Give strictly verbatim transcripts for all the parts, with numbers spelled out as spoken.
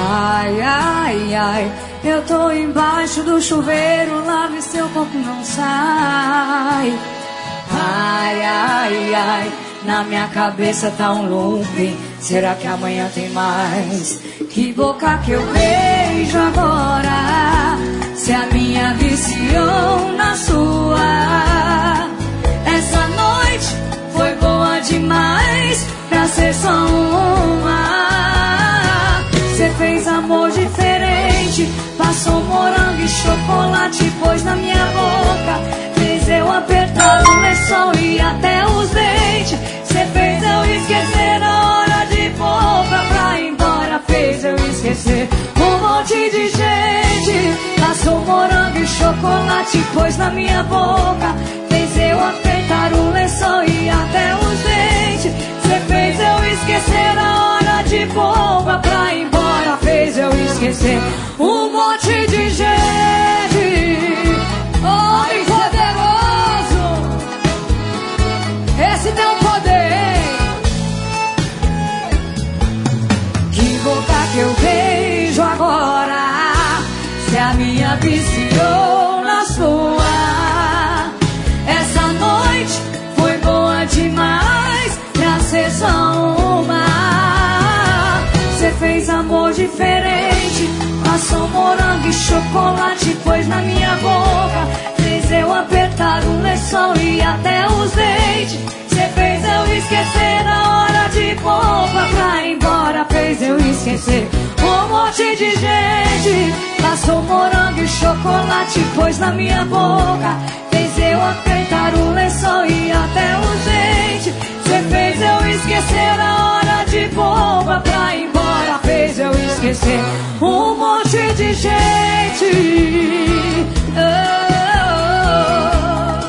Ai, ai, ai, eu tô embaixo do chuveiro, lave seu corpo não sai. Ai, ai, ai, na minha cabeça tá um looping, será que amanhã tem mais? Que boca que eu beijo agora, se a minha viciou na sua. Essa noite foi boa demais pra ser só uma. Cê fez amor diferente, passou morango e chocolate, pôs na minha boca, fez eu apertar o lençol e até os dentes. Cê fez eu esquecer a hora de boca pra ir embora, fez eu esquecer um monte de gente. Passou morango e chocolate, pôs na minha boca, fez eu apertar o lençol e até os dentes. Cê fez eu esquecer a hora de boba pra ir embora, fez eu esquecer um monte de gente. Homem poderoso, esse tem um poder, hein? Que boca que eu beijo agora, se a minha viciou na sua. Essa noite foi boa demais pra ser só uma. Cê fez amor diferente, passou morango e chocolate, pôs na minha boca, fez eu apertar o lençol e até os dentes. Cê fez eu esquecer a hora de boba pra ir embora, fez eu esquecer um monte de gente. Passou morango e chocolate, pôs na minha boca, fez eu apertar o lençol e até os dentes. Cê fez eu esquecer a hora de boba pra ir embora, fez eu esquecer um monte de gente. Oh, oh, oh.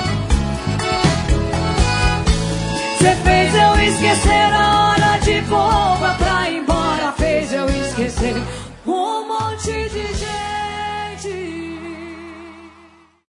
Cê fez eu esquecer a hora de boba